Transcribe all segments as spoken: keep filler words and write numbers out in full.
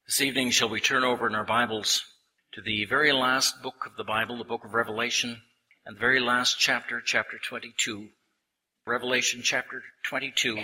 This evening shall we turn over in our Bibles to the very last book of the Bible, the book of Revelation, and the very last chapter, chapter twenty-two. Revelation chapter twenty-two.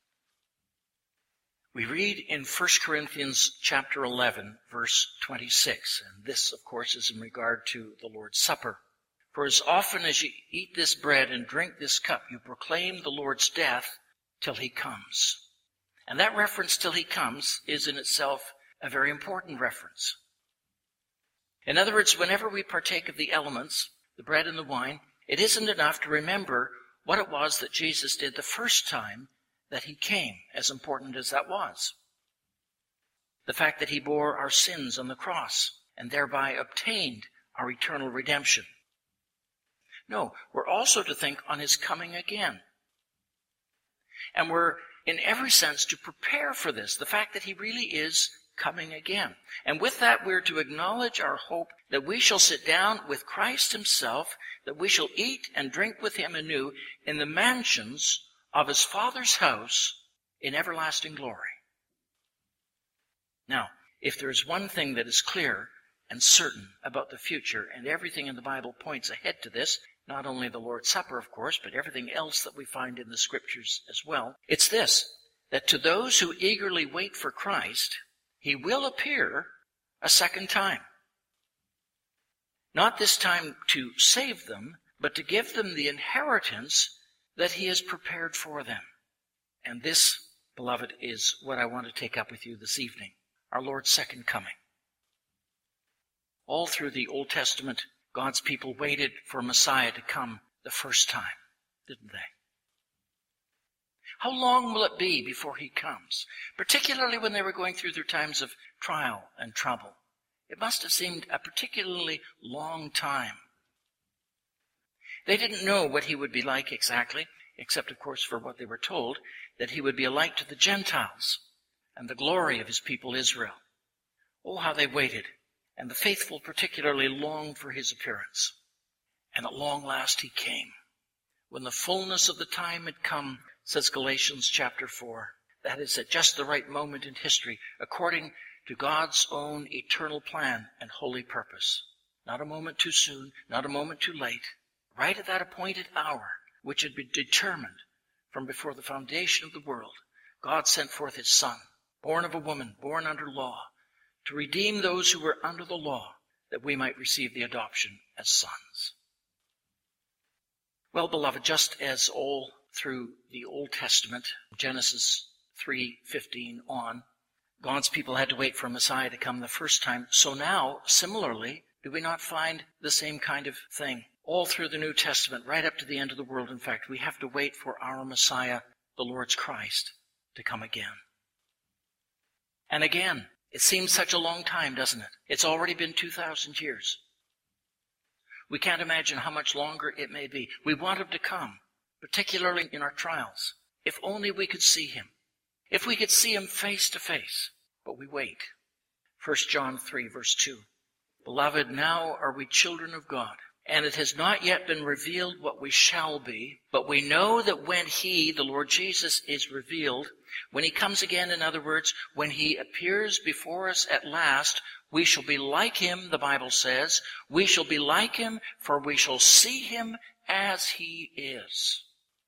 We read in First Corinthians chapter eleven, verse twenty-six, and this, of course, is in regard to the Lord's Supper. For as often as you eat this bread and drink this cup, you proclaim the Lord's death till he comes. And that reference, till he comes, is in itself a very important reference. In other words, whenever we partake of the elements, the bread and the wine, it isn't enough to remember what it was that Jesus did the first time that he came, as important as that was. The fact that he bore our sins on the cross and thereby obtained our eternal redemption. No, we're also to think on his coming again. And we're, in every sense, to prepare for this, the fact that he really is coming again. And with that, we're to acknowledge our hope that we shall sit down with Christ himself, that we shall eat and drink with him anew in the mansions of his Father's house in everlasting glory. Now, if there is one thing that is clear and certain about the future, and everything in the Bible points ahead to this, not only the Lord's Supper, of course, but everything else that we find in the Scriptures as well, it's this, that to those who eagerly wait for Christ, he will appear a second time. Not this time to save them, but to give them the inheritance that he has prepared for them. And this, beloved, is what I want to take up with you this evening, our Lord's second coming. All through the Old Testament, God's people waited for Messiah to come the first time, didn't they? How long will it be before he comes? Particularly when they were going through their times of trial and trouble. It must have seemed a particularly long time. They didn't know what he would be like exactly, except, of course, for what they were told, that he would be a light to the Gentiles and the glory of his people Israel. Oh, how they waited, and the faithful particularly longed for his appearance. And at long last he came. When the fullness of the time had come, says Galatians chapter four, that is at just the right moment in history, according to God's own eternal plan and holy purpose. Not a moment too soon, not a moment too late. Right at that appointed hour, which had been determined from before the foundation of the world, God sent forth his Son, born of a woman, born under law, to redeem those who were under the law, that we might receive the adoption as sons. Well, beloved, just as all through the Old Testament, Genesis three fifteen on, God's people had to wait for Messiah to come the first time, so now, similarly, do we not find the same kind of thing? All through the New Testament, right up to the end of the world, in fact, we have to wait for our Messiah, the Lord's Christ, to come again. And again, it seems such a long time, doesn't it? It's already been two thousand years. We can't imagine how much longer it may be. We want him to come, particularly in our trials. If only we could see him. If we could see him face to face. But we wait. First John three, verse two. Beloved, now are we children of God, and it has not yet been revealed what we shall be, but we know that when he, the Lord Jesus, is revealed, when he comes again, in other words, when he appears before us at last, we shall be like him, the Bible says. We shall be like him, for we shall see him as he is.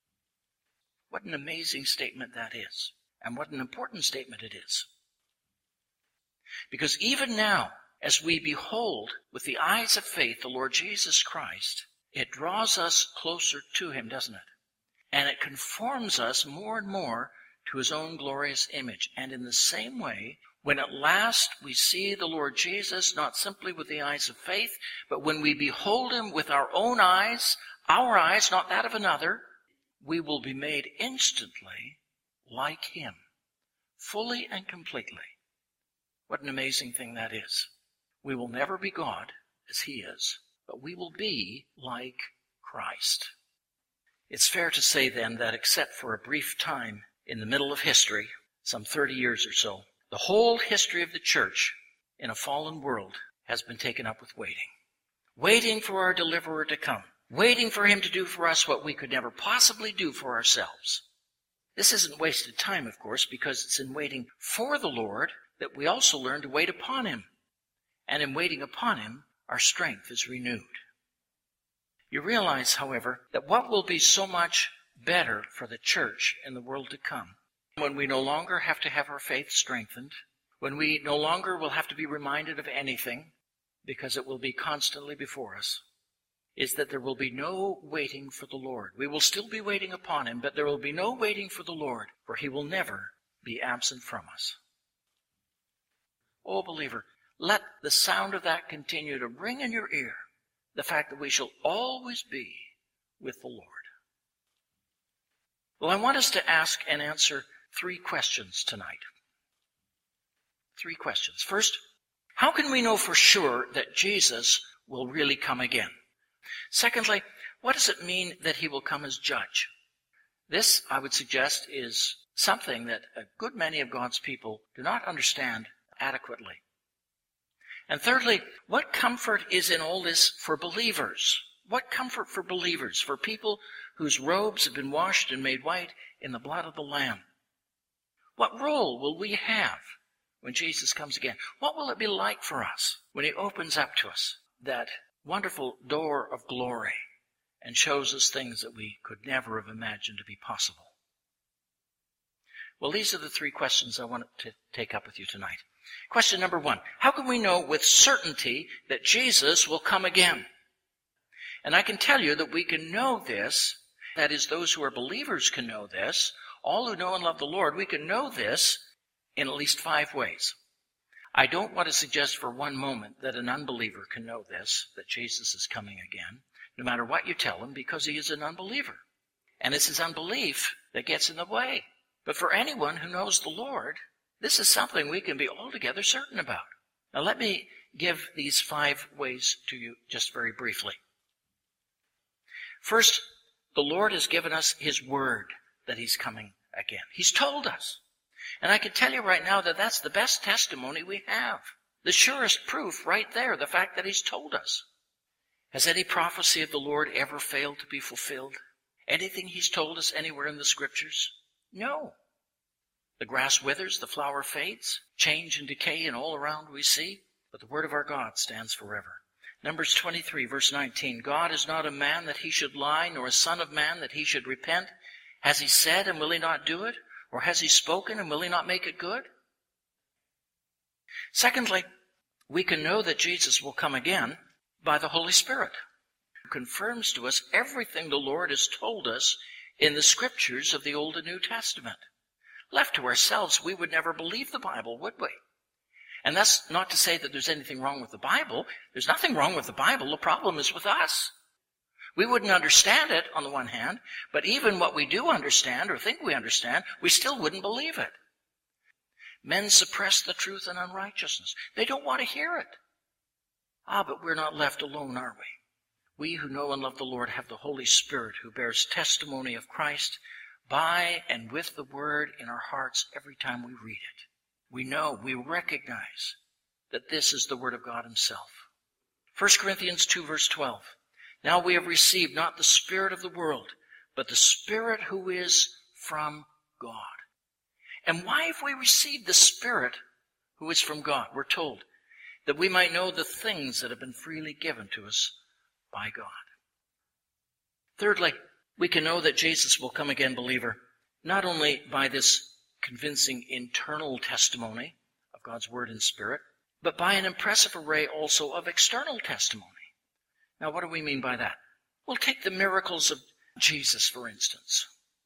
What an amazing statement that is, and what an important statement it is. Because even now, as we behold with the eyes of faith the Lord Jesus Christ, it draws us closer to him, doesn't it? And it conforms us more and more to his own glorious image. And in the same way, when at last we see the Lord Jesus, not simply with the eyes of faith, but when we behold him with our own eyes, our eyes, not that of another, we will be made instantly like him, fully and completely. What an amazing thing that is. We will never be God as he is, but we will be like Christ. It's fair to say then that except for a brief time in the middle of history, some thirty years or so, the whole history of the church in a fallen world has been taken up with waiting. Waiting for our deliverer to come. Waiting for him to do for us what we could never possibly do for ourselves. This isn't wasted time, of course, because it's in waiting for the Lord that we also learn to wait upon him. And in waiting upon him, our strength is renewed. You realize, however, that what will be so much better for the church in the world to come, when we no longer have to have our faith strengthened, when we no longer will have to be reminded of anything, because it will be constantly before us, is that there will be no waiting for the Lord. We will still be waiting upon him, but there will be no waiting for the Lord, for he will never be absent from us. Oh, believer, let the sound of that continue to ring in your ear, the fact that we shall always be with the Lord. Well, I want us to ask and answer three questions tonight. Three questions. First, how can we know for sure that Jesus will really come again? Secondly, what does it mean that he will come as judge? This, I would suggest, is something that a good many of God's people do not understand adequately. And thirdly, what comfort is in all this for believers? What comfort for believers, for people whose robes have been washed and made white in the blood of the Lamb? What role will we have when Jesus comes again? What will it be like for us when he opens up to us that wonderful door of glory and shows us things that we could never have imagined to be possible? Well, these are the three questions I want to take up with you tonight. Question number one, how can we know with certainty that Jesus will come again? And I can tell you that we can know this, that is, those who are believers can know this, all who know and love the Lord, we can know this in at least five ways. I don't want to suggest for one moment that an unbeliever can know this, that Jesus is coming again, no matter what you tell him, because he is an unbeliever. And it's his unbelief that gets in the way. But for anyone who knows the Lord, this is something we can be altogether certain about. Now let me give these five ways to you just very briefly. First, the Lord has given us his word that he's coming again. He's told us. And I can tell you right now that that's the best testimony we have. The surest proof right there, the fact that he's told us. Has any prophecy of the Lord ever failed to be fulfilled? Anything he's told us anywhere in the scriptures? No. The grass withers, the flower fades, change and decay, and all around we see, but the word of our God stands forever. Numbers twenty-three, verse nineteen, God is not a man that he should lie, nor a son of man that he should repent. Has he said, and will he not do it? Or has he spoken, and will he not make it good? Secondly, we can know that Jesus will come again by the Holy Spirit, who confirms to us everything the Lord has told us in the scriptures of the Old and New Testament. Left to ourselves, we would never believe the Bible, would we? And that's not to say that there's anything wrong with the Bible. There's nothing wrong with the Bible. The problem is with us. We wouldn't understand it on the one hand, but even what we do understand or think we understand, we still wouldn't believe it. Men suppress the truth in unrighteousness. They don't want to hear it. Ah, but we're not left alone, are we? We who know and love the Lord have the Holy Spirit who bears testimony of Christ by and with the word in our hearts every time we read it. We know, we recognize that this is the word of God himself. First Corinthians two, verse twelve. Now we have received not the spirit of the world, but the Spirit who is from God. And why have we received the Spirit who is from God? We're told that we might know the things that have been freely given to us by God. Thirdly, we can know that Jesus will come again, believer, not only by this convincing internal testimony of God's Word and Spirit, but by an impressive array also of external testimony. Now, what do we mean by that? We'll take the miracles of Jesus, for instance.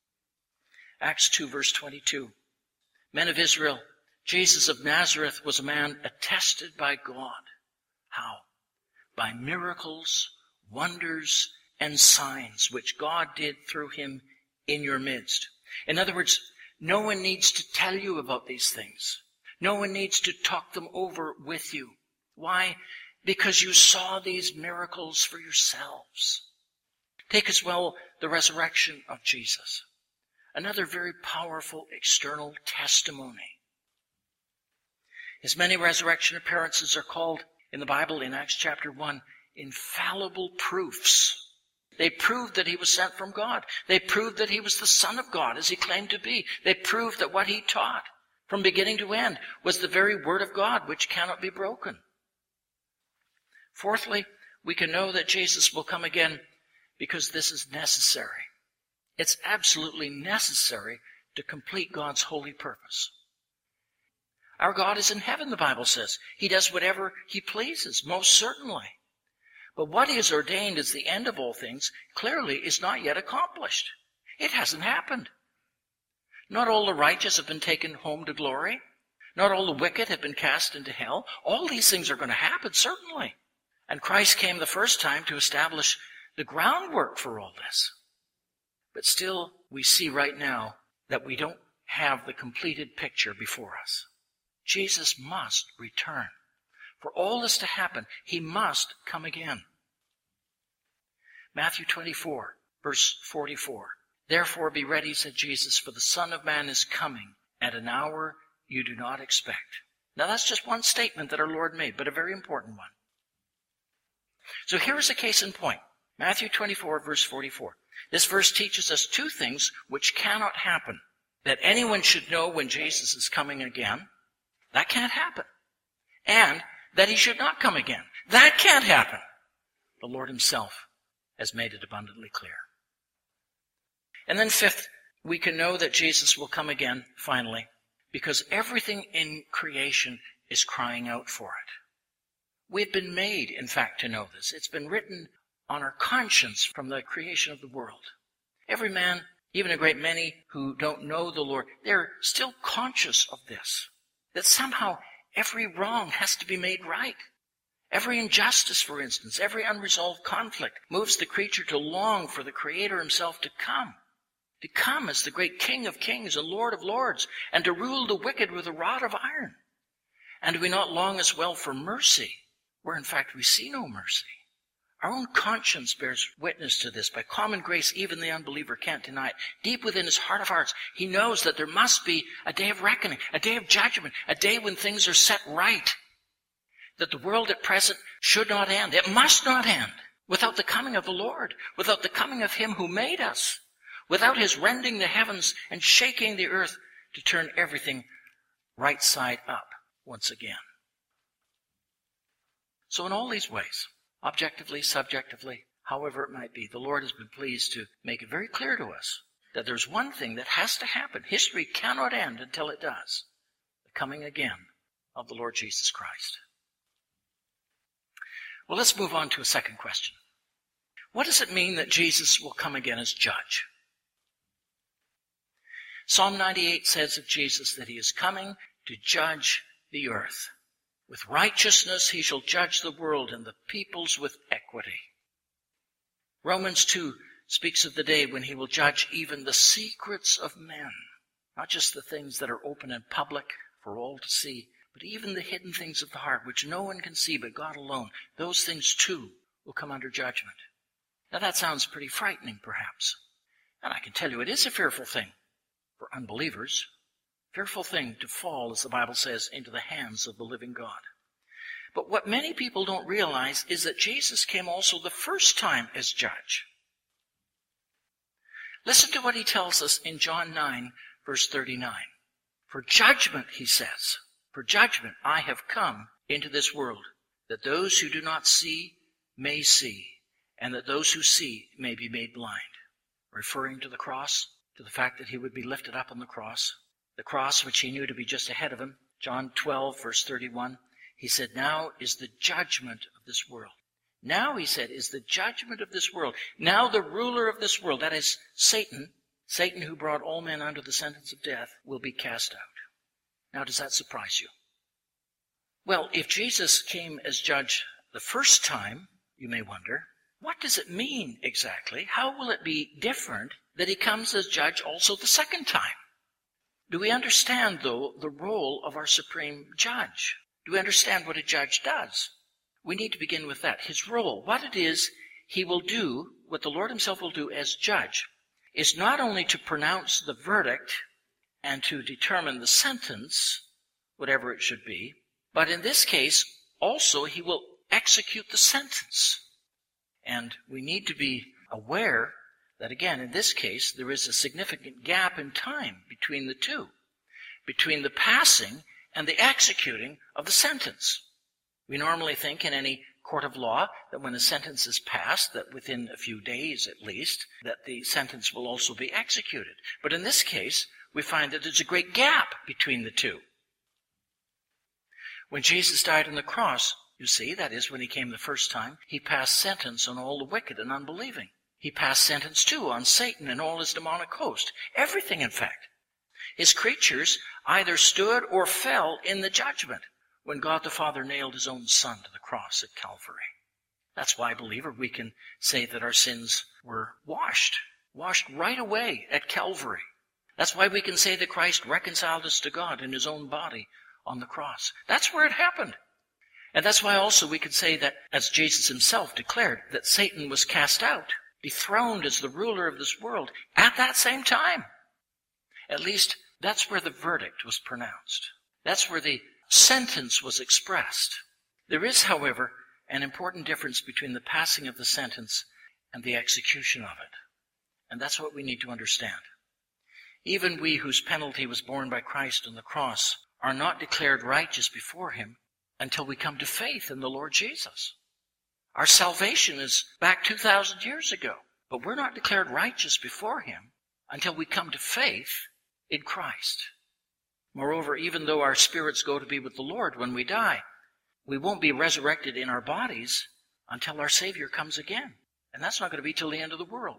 Acts two, verse twenty-two. Men of Israel, Jesus of Nazareth was a man attested by God. How? By miracles, wonders, and signs which God did through him in your midst. In other words, no one needs to tell you about these things. No one needs to talk them over with you. Why? Because you saw these miracles for yourselves. Take as well the resurrection of Jesus. Another very powerful external testimony. His many resurrection appearances are called in the Bible in Acts chapter one, infallible proofs. They proved that he was sent from God. They proved that he was the Son of God, as he claimed to be. They proved that what he taught from beginning to end was the very Word of God, which cannot be broken. Fourthly, we can know that Jesus will come again because this is necessary. It's absolutely necessary to complete God's holy purpose. Our God is in heaven, the Bible says. He does whatever he pleases, most certainly. But what he has ordained as the end of all things clearly is not yet accomplished. It hasn't happened. Not all the righteous have been taken home to glory. Not all the wicked have been cast into hell. All these things are going to happen, certainly. And Christ came the first time to establish the groundwork for all this. But still, we see right now that we don't have the completed picture before us. Jesus must return. For all this to happen, he must come again. Matthew twenty-four, verse forty-four. Therefore be ready, said Jesus, for the Son of Man is coming at an hour you do not expect. Now that's just one statement that our Lord made, but a very important one. So here is a case in point. Matthew twenty-four, verse forty-four. This verse teaches us two things which cannot happen. That anyone should know when Jesus is coming again. That can't happen. And that he should not come again. That can't happen. The Lord himself has made it abundantly clear. And then fifth, we can know that Jesus will come again, finally, because everything in creation is crying out for it. We've been made, in fact, to know this. It's been written on our conscience from the creation of the world. Every man, even a great many who don't know the Lord, they're still conscious of this. That somehow every wrong has to be made right. Every injustice, for instance, every unresolved conflict moves the creature to long for the Creator himself to come. To come as the great King of kings and Lord of lords, and to rule the wicked with a rod of iron. And do we not long as well for mercy, where in fact we see no mercy? Our own conscience bears witness to this. By common grace, even the unbeliever can't deny it. Deep within his heart of hearts, he knows that there must be a day of reckoning, a day of judgment, a day when things are set right. That the world at present should not end. It must not end without the coming of the Lord, without the coming of him who made us, without his rending the heavens and shaking the earth to turn everything right side up once again. So in all these ways, objectively, subjectively, however it might be, the Lord has been pleased to make it very clear to us that there's one thing that has to happen. History cannot end until it does. The coming again of the Lord Jesus Christ. Well, let's move on to a second question. What does it mean that Jesus will come again as judge? Psalm ninety-eight says of Jesus that he is coming to judge the earth. With righteousness he shall judge the world and the peoples with equity. Romans two speaks of the day when he will judge even the secrets of men. Not just the things that are open and public for all to see, but even the hidden things of the heart, which no one can see but God alone. Those things too will come under judgment. Now that sounds pretty frightening, perhaps. And I can tell you it is a fearful thing for unbelievers. Fearful thing to fall, as the Bible says, into the hands of the living God. But what many people don't realize is that Jesus came also the first time as judge. Listen to what he tells us in John nine, verse thirty-nine. For judgment, he says, for judgment I have come into this world, that those who do not see may see, and that those who see may be made blind. Referring to the cross, to the fact that he would be lifted up on the cross. The cross which he knew to be just ahead of him. John twelve, verse thirty-one. He said, now is the judgment of this world. Now, he said, is the judgment of this world. Now the ruler of this world, that is Satan, Satan who brought all men under the sentence of death, will be cast out. Now, does that surprise you? Well, if Jesus came as judge the first time, you may wonder, what does it mean exactly? How will it be different that he comes as judge also the second time? Do we understand, though, the role of our supreme judge? Do we understand what a judge does? We need to begin with that. His role, what it is he will do, what the Lord himself will do as judge, is not only to pronounce the verdict and to determine the sentence, whatever it should be, but in this case, also he will execute the sentence. And we need to be aware that, again, in this case, there is a significant gap in time between the two, between the passing and the executing of the sentence. We normally think in any court of law that when a sentence is passed, that within a few days at least, that the sentence will also be executed. But in this case, we find that there's a great gap between the two. When Jesus died on the cross, you see, that is when he came the first time, he passed sentence on all the wicked and unbelieving. He passed sentence, too, on Satan and all his demonic host. Everything, in fact. His creatures either stood or fell in the judgment when God the Father nailed his own Son to the cross at Calvary. That's why, believer, we can say that our sins were washed, washed right away at Calvary. That's why we can say that Christ reconciled us to God in his own body on the cross. That's where it happened. And that's why also we can say that, as Jesus himself declared, that Satan was cast out, dethroned as the ruler of this world at that same time. At least that's where the verdict was pronounced. That's where the sentence was expressed. There is, however, an important difference between the passing of the sentence and the execution of it. And that's what we need to understand. Even we whose penalty was borne by Christ on the cross are not declared righteous before him until we come to faith in the Lord Jesus. Our salvation is back two thousand years ago, but we're not declared righteous before him until we come to faith in Christ. Moreover, even though our spirits go to be with the Lord when we die, we won't be resurrected in our bodies until our Savior comes again. And that's not going to be till the end of the world.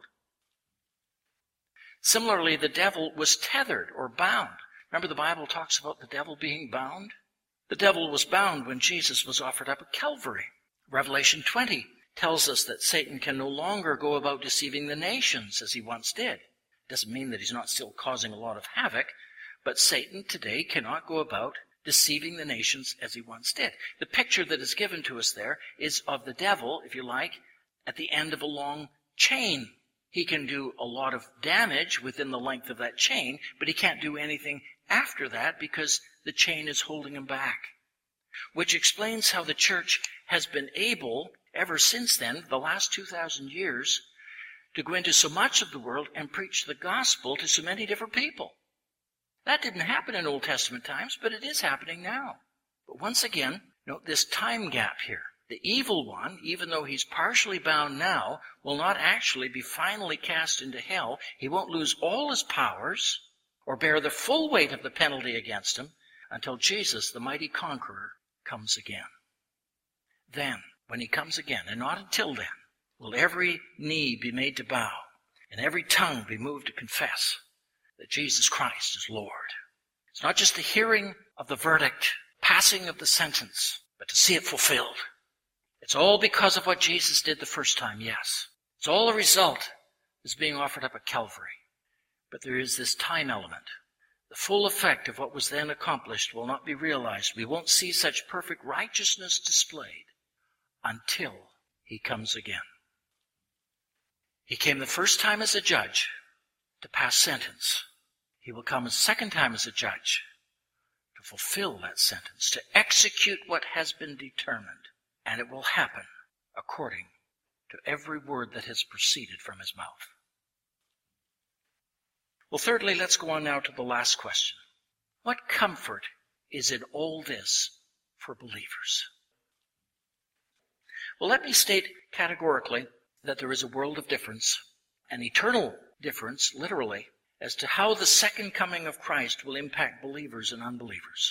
Similarly, the devil was tethered or bound. Remember the Bible talks about the devil being bound? The devil was bound when Jesus was offered up at Calvary. Revelation twenty tells us that Satan can no longer go about deceiving the nations as he once did. Doesn't mean that he's not still causing a lot of havoc, but Satan today cannot go about deceiving the nations as he once did. The picture that is given to us there is of the devil, if you like, at the end of a long chain. He can do a lot of damage within the length of that chain, but he can't do anything after that because the chain is holding him back. Which explains how the church has been able, ever since then, the last two thousand years, to go into so much of the world and preach the gospel to so many different people. That didn't happen in Old Testament times, but it is happening now. But once again, note this time gap here. The evil one, even though he's partially bound now, will not actually be finally cast into hell. He won't lose all his powers or bear the full weight of the penalty against him until Jesus, the mighty conqueror, comes again. Then, when he comes again, and not until then, will every knee be made to bow and every tongue be moved to confess that Jesus Christ is Lord. It's not just the hearing of the verdict, passing of the sentence, but to see it fulfilled. It's all because of what Jesus did the first time, yes. It's all a result that's being offered up at Calvary. But there is this time element. The full effect of what was then accomplished will not be realized. We won't see such perfect righteousness displayed until he comes again. He came the first time as a judge to pass sentence. He will come a second time as a judge to fulfill that sentence, to execute what has been determined. And it will happen according to every word that has proceeded from his mouth. Well, thirdly, let's go on now to the last question. What comfort is in all this for believers? Well, let me state categorically that there is a world of difference, an eternal difference, literally, as to how the second coming of Christ will impact believers and unbelievers.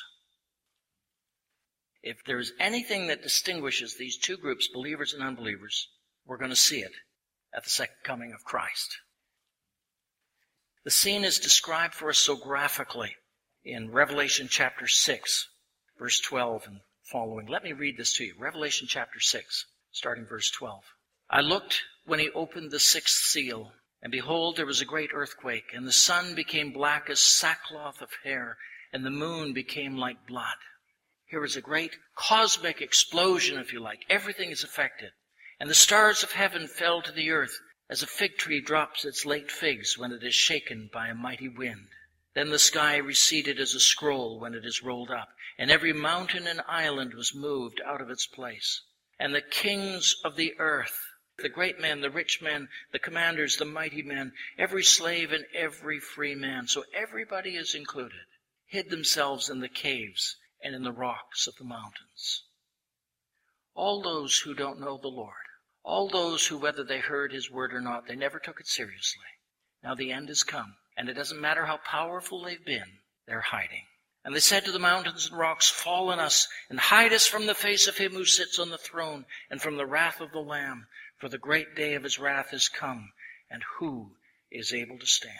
If there's anything that distinguishes these two groups, believers and unbelievers, we're going to see it at the second coming of Christ. The scene is described for us so graphically in Revelation chapter six, verse twelve and following. Let me read this to you. Revelation chapter six, starting verse twelve. I looked when he opened the sixth seal, and behold, there was a great earthquake, and the sun became black as sackcloth of hair, and the moon became like blood. Here is a great cosmic explosion, if you like. Everything is affected. And the stars of heaven fell to the earth, as a fig tree drops its late figs when it is shaken by a mighty wind. Then the sky receded as a scroll when it is rolled up, and every mountain and island was moved out of its place. And the kings of the earth The great men, the rich men, the commanders, the mighty men, every slave and every free man. So everybody is included, hid themselves in the caves and in the rocks of the mountains. All those who don't know the Lord, all those who, whether they heard his word or not, they never took it seriously. Now the end has come, and it doesn't matter how powerful they've been, they're hiding. And they said to the mountains and rocks, fall on us, and hide us from the face of him who sits on the throne, and from the wrath of the Lamb. For the great day of his wrath is come, and who is able to stand?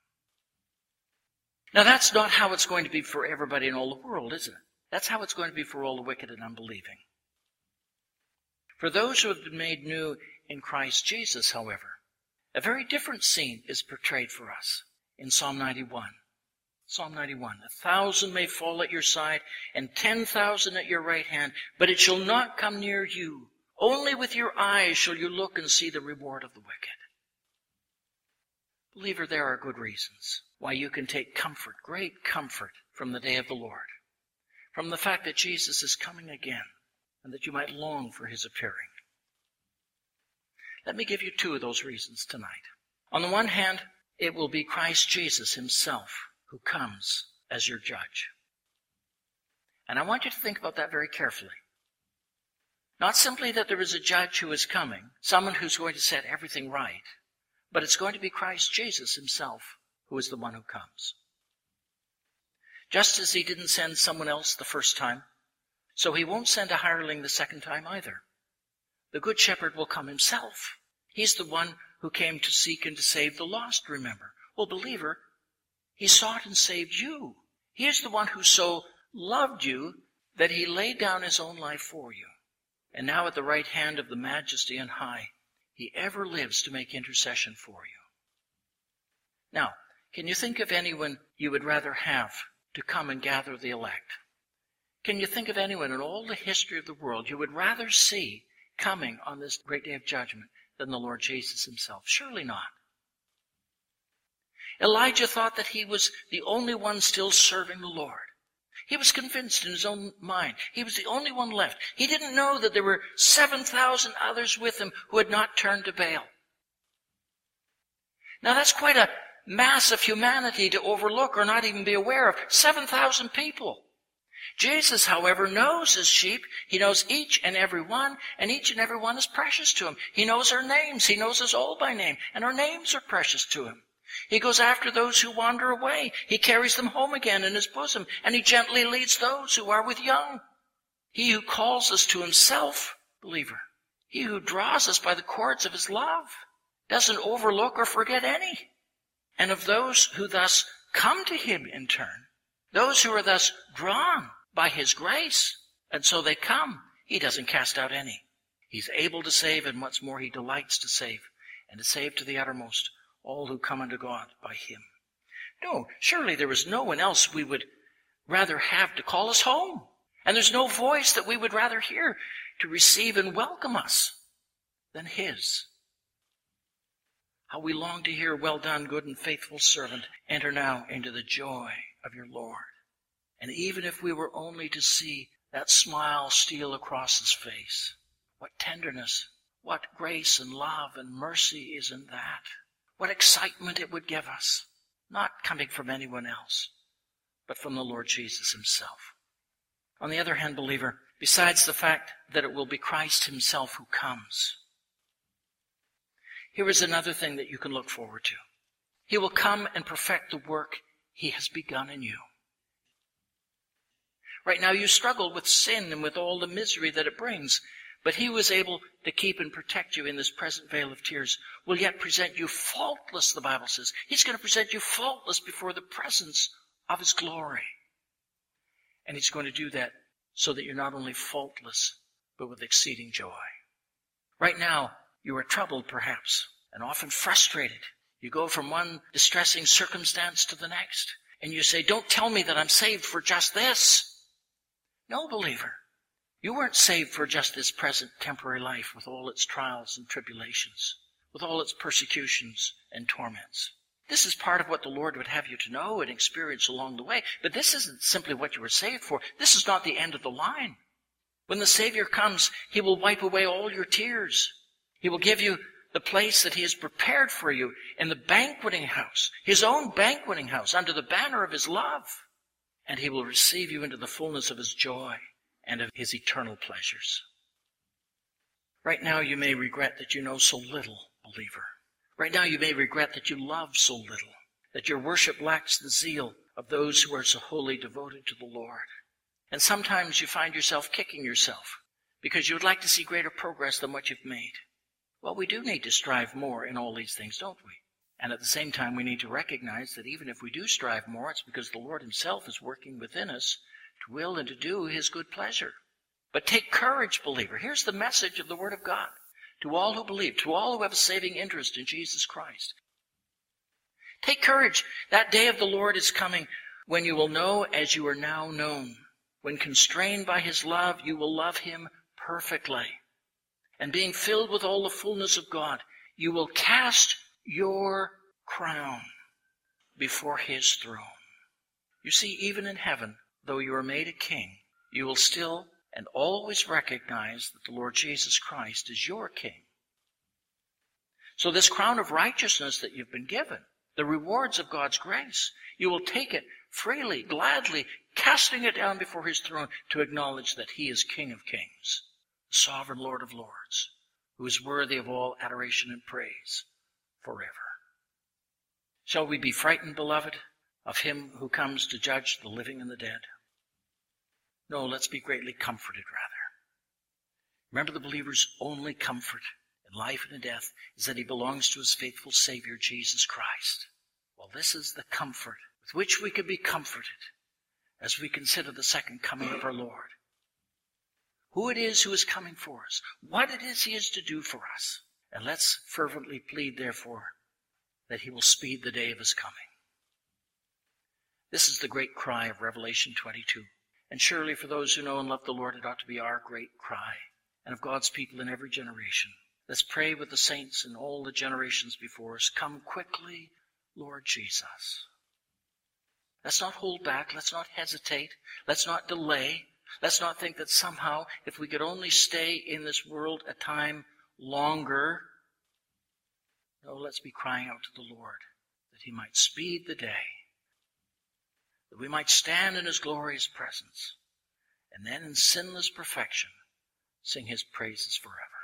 Now that's not how it's going to be for everybody in all the world, is it? That's how it's going to be for all the wicked and unbelieving. For those who have been made new in Christ Jesus, however, a very different scene is portrayed for us in Psalm ninety-one. Psalm ninety-one, a thousand may fall at your side, and ten thousand at your right hand, but it shall not come near you. Only with your eyes shall you look and see the reward of the wicked. Believer, there are good reasons why you can take comfort, great comfort, from the day of the Lord, from the fact that Jesus is coming again, and that you might long for his appearing. Let me give you two of those reasons tonight. On the one hand, it will be Christ Jesus himself who comes as your judge. And I want you to think about that very carefully. Not simply that there is a judge who is coming, someone who's going to set everything right, but it's going to be Christ Jesus himself who is the one who comes. Just as he didn't send someone else the first time, so he won't send a hireling the second time either. The Good Shepherd will come himself. He's the one who came to seek and to save the lost, remember. Well, believer, he sought and saved you. He is the one who so loved you that he laid down his own life for you. And now at the right hand of the Majesty on high, he ever lives to make intercession for you. Now, can you think of anyone you would rather have to come and gather the elect? Can you think of anyone in all the history of the world you would rather see coming on this great day of judgment than the Lord Jesus himself? Surely not. Elijah thought that he was the only one still serving the Lord. He was convinced in his own mind. He was the only one left. He didn't know that there were seven thousand others with him who had not turned to Baal. Now that's quite a mass of humanity to overlook or not even be aware of. seven thousand people. Jesus, however, knows his sheep. He knows each and every one, and each and every one is precious to him. He knows our names. He knows us all by name, and our names are precious to him. He goes after those who wander away. He carries them home again in his bosom, and he gently leads those who are with young. He who calls us to himself, believer, he who draws us by the cords of his love, doesn't overlook or forget any. And of those who thus come to him in turn, those who are thus drawn by his grace, and so they come, he doesn't cast out any. He's able to save, and what's more, he delights to save, and to save to the uttermost all who come unto God by him. No, surely there is no one else we would rather have to call us home. And there's no voice that we would rather hear to receive and welcome us than his. How we long to hear, well done, good and faithful servant, enter now into the joy of your Lord. And even if we were only to see that smile steal across his face, what tenderness, what grace and love and mercy is in that. What excitement it would give us, not coming from anyone else, but from the Lord Jesus himself. On the other hand, believer, besides the fact that it will be Christ himself who comes, here is another thing that you can look forward to. He will come and perfect the work he has begun in you. Right now you struggle with sin and with all the misery that it brings, but he who is able to keep and protect you in this present vale of tears will yet present you faultless, the Bible says. He's going to present you faultless before the presence of his glory. And he's going to do that so that you're not only faultless, but with exceeding joy. Right now, you are troubled perhaps, and often frustrated. You go from one distressing circumstance to the next, and you say, don't tell me that I'm saved for just this. No, believer. You weren't saved for just this present temporary life with all its trials and tribulations, with all its persecutions and torments. This is part of what the Lord would have you to know and experience along the way. But this isn't simply what you were saved for. This is not the end of the line. When the Savior comes, he will wipe away all your tears. He will give you the place that he has prepared for you in the banqueting house, his own banqueting house, under the banner of his love. And he will receive you into the fullness of his joy and of his eternal pleasures. Right now you may regret that you know so little, believer. Right now you may regret that you love so little, that your worship lacks the zeal of those who are so wholly devoted to the Lord. And sometimes you find yourself kicking yourself because you would like to see greater progress than what you've made. Well, we do need to strive more in all these things, don't we? And at the same time, we need to recognize that even if we do strive more, it's because the Lord himself is working within us to will and to do his good pleasure. But take courage, believer. Here's the message of the Word of God to all who believe, to all who have a saving interest in Jesus Christ. Take courage. That day of the Lord is coming when you will know as you are now known. When constrained by his love, you will love him perfectly. And being filled with all the fullness of God, you will cast your crown before his throne. You see, even in heaven, though you are made a king, you will still and always recognize that the Lord Jesus Christ is your king. So this crown of righteousness that you've been given, the rewards of God's grace, you will take it freely, gladly, casting it down before his throne to acknowledge that he is King of kings, the sovereign Lord of lords, who is worthy of all adoration and praise forever. Shall we be frightened, beloved, of him who comes to judge the living and the dead? No, let's be greatly comforted, rather. Remember, the believer's only comfort in life and in death is that he belongs to his faithful Savior, Jesus Christ. Well, this is the comfort with which we can be comforted as we consider the second coming of our Lord. Who it is who is coming for us, what it is he is to do for us. And let's fervently plead, therefore, that he will speed the day of his coming. This is the great cry of Revelation twenty-two. And surely for those who know and love the Lord, it ought to be our great cry, and of God's people in every generation. Let's pray with the saints in all the generations before us. Come quickly, Lord Jesus. Let's not hold back. Let's not hesitate. Let's not delay. Let's not think that somehow, if we could only stay in this world a time longer. No, let's be crying out to the Lord that he might speed the day, that we might stand in his glorious presence, and then in sinless perfection sing his praises forever.